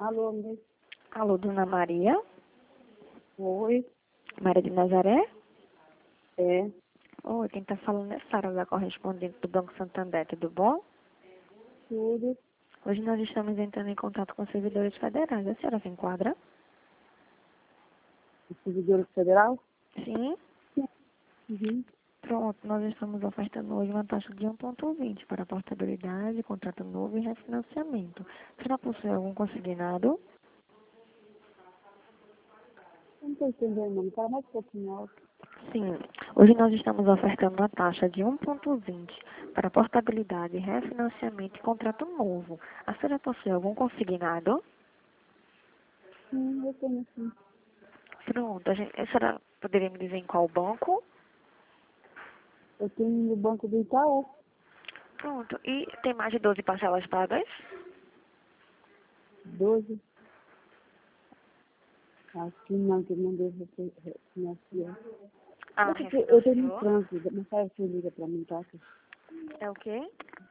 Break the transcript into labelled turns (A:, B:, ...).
A: Alô, André?
B: Alô, Dona Maria?
A: Oi,
B: Maria de Nazaré?
A: é,
B: Oi, quem está falando é Sara, da correspondente do Banco Santander, tudo bom?
A: tudo.
B: Hoje nós estamos entrando em contato com servidores federais. A senhora se enquadra?
A: O servidor federal?
B: Sim.
A: Uhum.
B: Pronto, nós estamos ofertando hoje uma taxa de 1,20 para portabilidade, contrato novo e refinanciamento. Será possui algum consignado?
A: Não estou entendendo, não. Tá mais um pouquinho alto.
B: Sim. Hoje nós estamos ofertando uma taxa de 1,20 para portabilidade, refinanciamento e contrato novo. A senhora possui algum consignado?
A: Sim, eu tenho sim.
B: Pronto, a senhora poderia me dizer em qual banco?
A: Eu tenho no Banco do Itaú.
B: Pronto, e tem mais de 12 parcelas pagas?
A: 12. Acho que não devo refinanciar.
B: Ah,
A: Eu tenho um
B: refinanciou.
A: trânsito, não sabe se liga pra mim, tá?
B: É o quê?